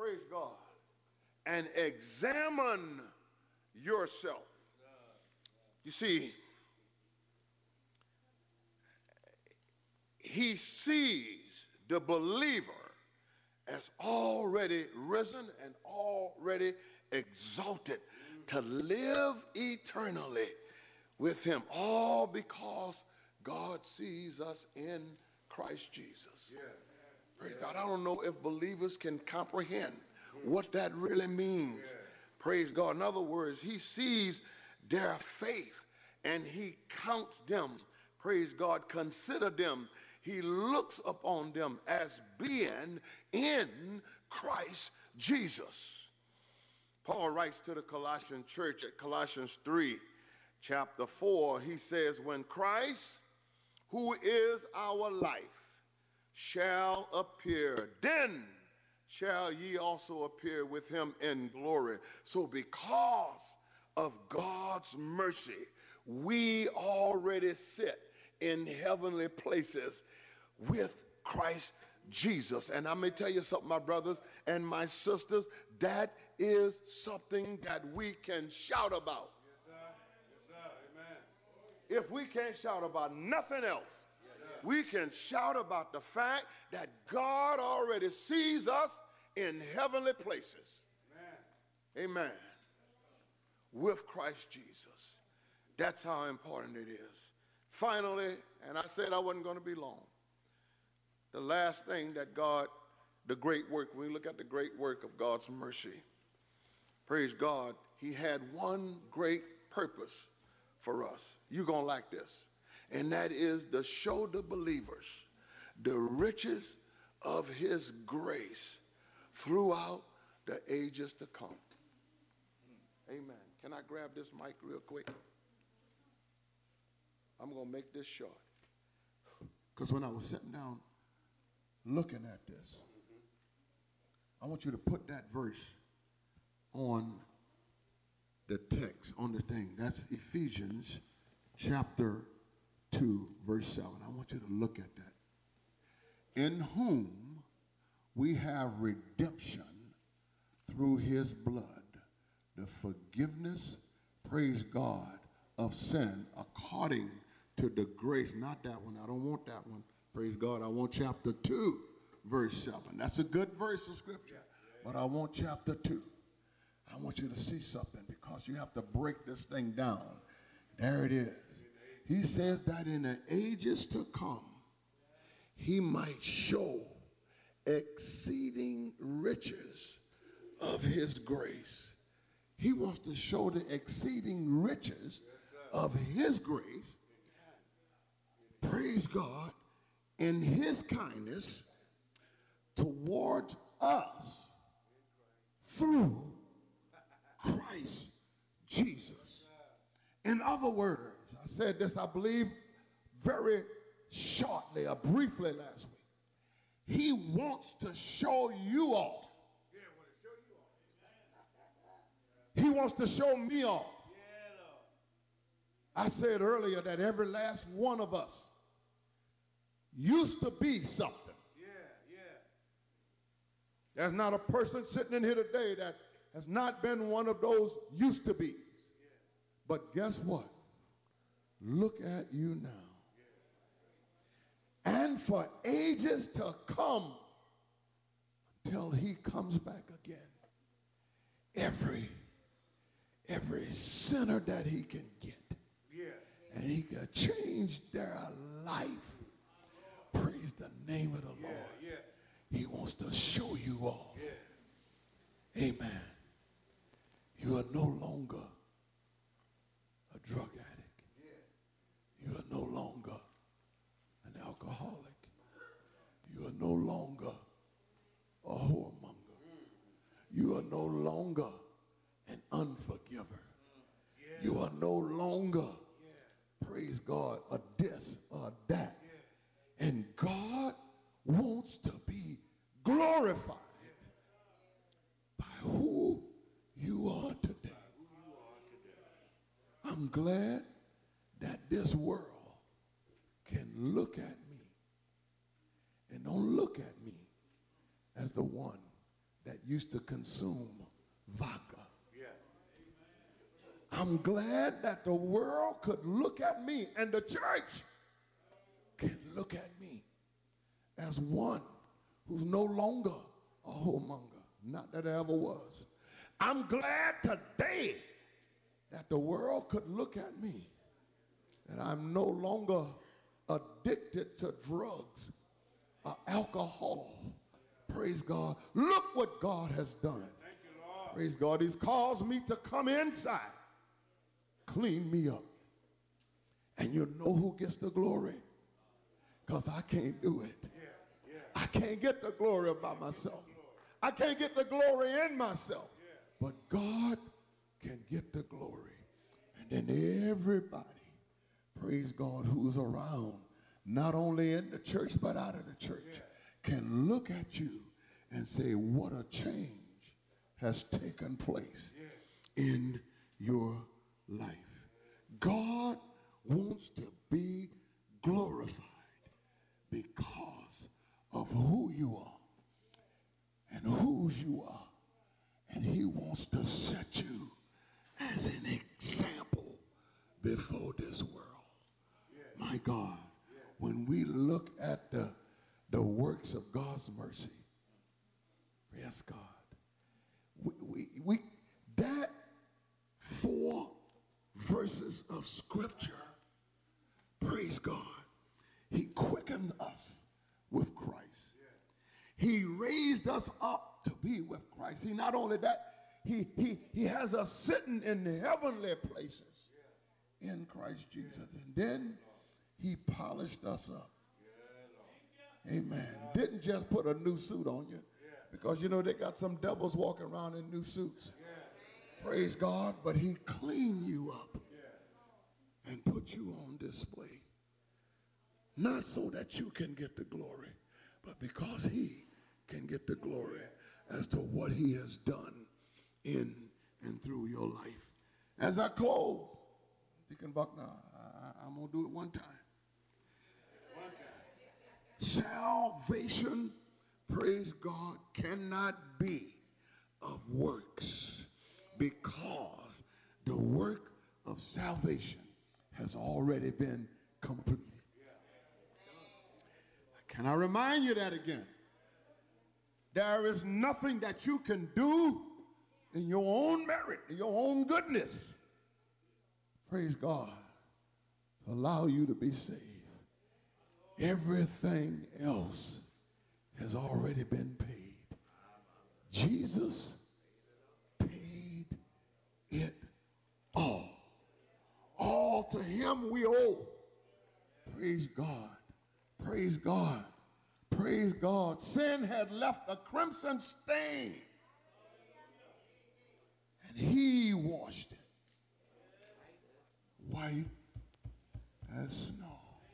praise God, and examine yourself. You see, he sees the believer as already risen and already exalted to live eternally with him, all because God sees us in Christ Jesus. Praise God. I don't know if believers can comprehend what that really means. Praise God. In other words, he sees their faith and he counts them. Praise God. Consider them. He looks upon them as being in Christ Jesus. Paul writes to the Colossian church at Colossians 3, chapter 4, he says, when Christ, who is our life, shall appear, then shall ye also appear with him in glory. So because of God's mercy, we already sit in heavenly places with Christ Jesus. And I may tell you something, my brothers and my sisters, that is something that we can shout about. Yes, sir. Yes, sir. Amen. If we can't shout about nothing else, we can shout about the fact that God already sees us in heavenly places. Amen. Amen. With Christ Jesus. That's how important it is. Finally, and I said I wasn't going to be long, the last thing that God, the great work, when we look at the great work of God's mercy, praise God, he had one great purpose for us. You're going to like this. And that is to show the believers the riches of his grace throughout the ages to come. Amen. Can I grab this mic real quick? I'm going to make this short. Because when I was sitting down looking at this, I want you to put that verse on the text, on the thing. That's Ephesians chapter 2, verse 7. I want you to look at that. In whom we have redemption through his blood, the forgiveness, praise God, of sin according to the grace. Not that one. I don't want that one. Praise God. I want chapter 2, verse 7. That's a good verse of scripture. But I want chapter 2. I want you to see something because you have to break this thing down. There it is. He says that in the ages to come, he might show exceeding riches of his grace. He wants to show the exceeding riches of his grace, praise God, in his kindness toward us through Christ Jesus. In other words, I said this, I believe, very shortly or briefly last week. He wants to show you off. He wants to show me off. I said earlier that every last one of us used to be something. There's not a person sitting in here today that has not been one of those used to be. But guess what? Look at you now. And for ages to come until he comes back again, every sinner that he can get, and he can change their life. Praise the name of the Lord. He wants to show you off. Amen. You are no longer a drug addict. You are no longer an alcoholic. You are no longer a whoremonger. You are no longer an unforgiver. You are no longer, praise God, a this or a that. And God wants to be glorified by who you are today. I'm glad that this world can look at me and don't look at me as the one that used to consume vodka. I'm glad that the world could look at me and the church can look at me as one who's no longer a whoremonger. Not that I ever was. I'm glad today that the world could look at me and I'm no longer addicted to drugs or alcohol. Praise God. Look what God has done. Thank you, Lord. Praise God. He's caused me to come inside, clean me up. And you know who gets the glory? Because I can't do it. I can't get the glory by myself. I can't get the glory in myself. But God can get the glory. And then everybody, praise God, who's around, not only in the church but out of the church, can look at you and say, what a change has taken place in your life. God wants to be glorified because of who you are and whose you are. And he wants to set you as an example before this world. My God, when we look at the works of God's mercy, yes, God, we that 4 verses of scripture, praise God, he quickened us with Christ. He raised us up to be with Christ. He not only that, he has us sitting in the heavenly places in Christ Jesus. And then he polished us up. Amen. Didn't just put a new suit on you, because you know they got some devils walking around in new suits. Praise God. But he cleaned you up and put you on display. Not so that you can get the glory, but because he can get the glory as to what he has done in and through your life. As I close, Deacon Buckner, I'm going to do it one time. Salvation, praise God, cannot be of works, because the work of salvation has already been completed. Can I remind you that again? There is nothing that you can do in your own merit, in your own goodness, praise God, to allow you to be saved. Everything else has already been paid. Jesus paid it all. All to him we owe. Praise God. Praise God. Praise God. Sin had left a crimson stain, and he washed it white as snow.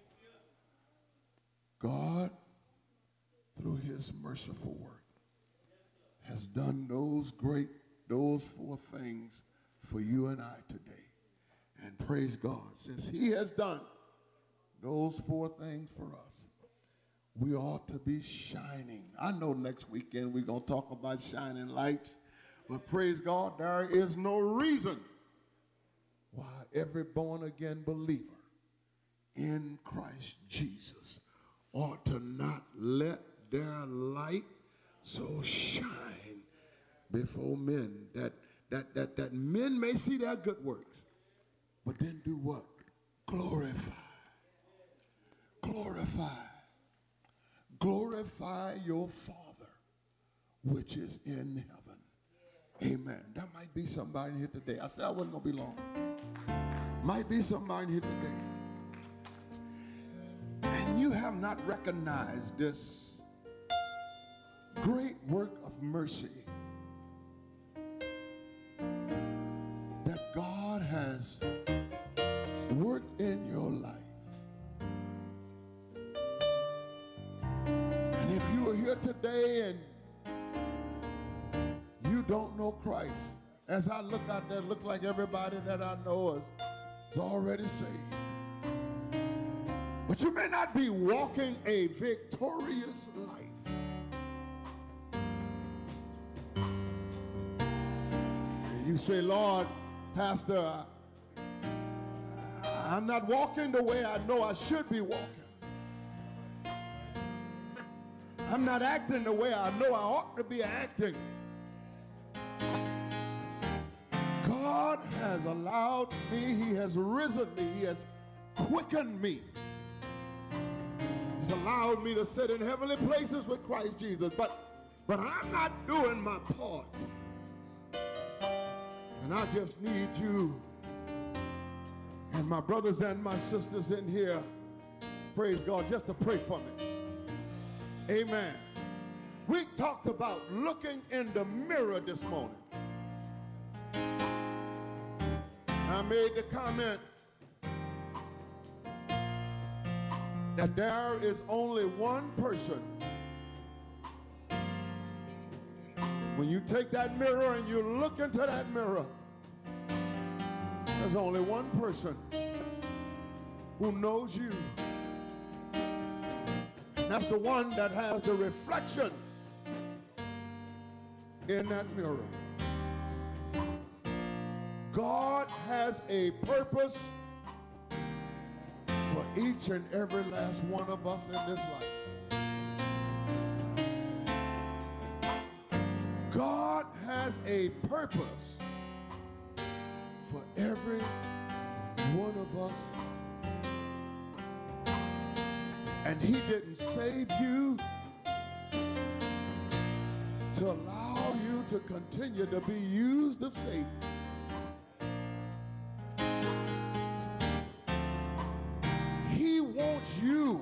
God, through his merciful work, has done those 4 things for you and I today. And praise God, since he has done those 4 things for us, we ought to be shining. I know next weekend we're going to talk about shining lights, but praise God, there is no reason why every born-again believer in Christ Jesus ought to not let their light so shine before men that men may see their good works, but then do what? Glorify. Glorify your Father which is in heaven. Amen. That might be somebody here today. I said I wasn't going to be long. Might be somebody here today, and you have not recognized this great work of mercy that God has worked in your life. And if you are here today and you don't know Christ, as I look out there, look like everybody that I know is already saved. But you may not be walking a victorious life. You say, Lord, Pastor, I'm not walking the way I know I should be walking. I'm not acting the way I know I ought to be acting. God has allowed me, he has risen me, he has quickened me. He's allowed me to sit in heavenly places with Christ Jesus, but I'm not doing my part. And I just need you and my brothers and my sisters in here, praise God, just to pray for me. Amen. We talked about looking in the mirror this morning. I made the comment that there is only one person. When you take that mirror and you look into that mirror, there's only one person who knows you. And that's the one that has the reflection in that mirror. God has a purpose for each and every last one of us in this life. God has a purpose for every one of us. And he didn't save you to allow you to continue to be used of Satan. He wants you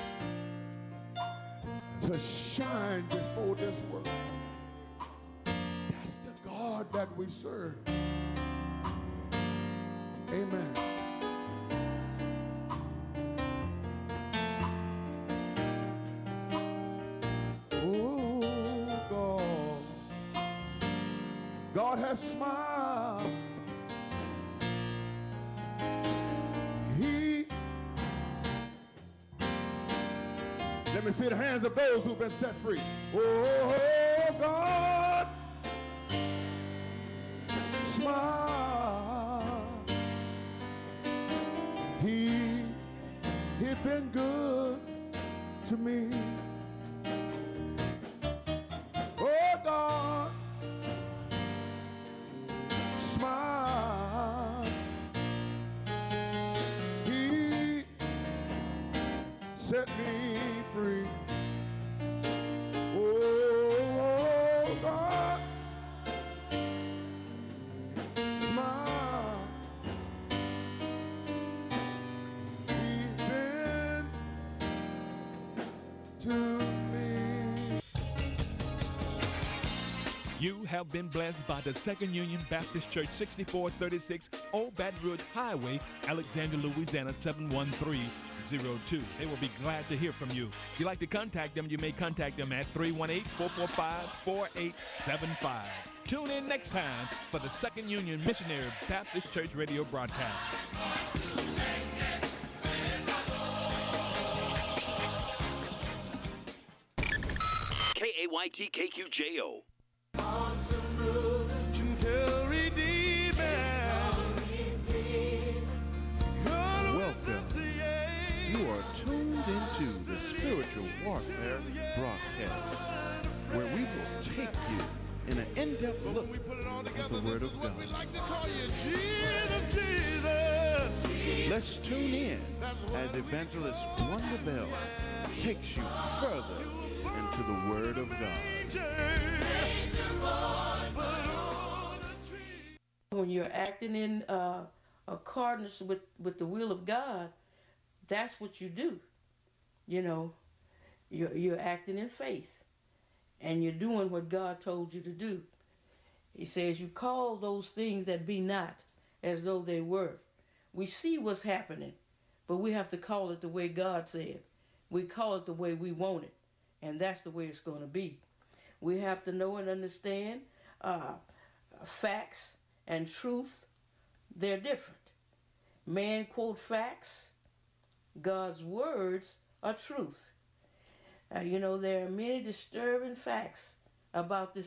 to shine before this world. That's the God that we serve. Amen. Oh, God has smiled. Let me see the hands of those who've been set free. Oh, God, smile. He's been good to me. Oh, God, smile. He set me free. Oh, God, smile. He's been to me. You have been blessed by the Second Union Baptist Church, 6436 Old Baton Rouge Highway, Alexandria, Louisiana, 71302. They will be glad to hear from you. If you'd like to contact them, you may contact them at 318-445-4875. Tune in next time for the Second Union Missionary Baptist Church radio broadcast. KAYT-KQJO. Awesome gentle Redeemer. Welcome. You are tuned into the Spiritual Warfare broadcast, where we will take you in an in-depth look at the Word of God. Let's tune in as Evangelist Wanda Bell takes you further into the Word of God. When you're acting in accordance with the will of God, that's what you do. You know, you're acting in faith, and you're doing what God told you to do. He says you call those things that be not as though they were. We see what's happening, but we have to call it the way God said. We call it the way we want it, and that's the way it's going to be. We have to know and understand facts and truth, they're different. Man quote facts, God's words are truth. You know, there are many disturbing facts about this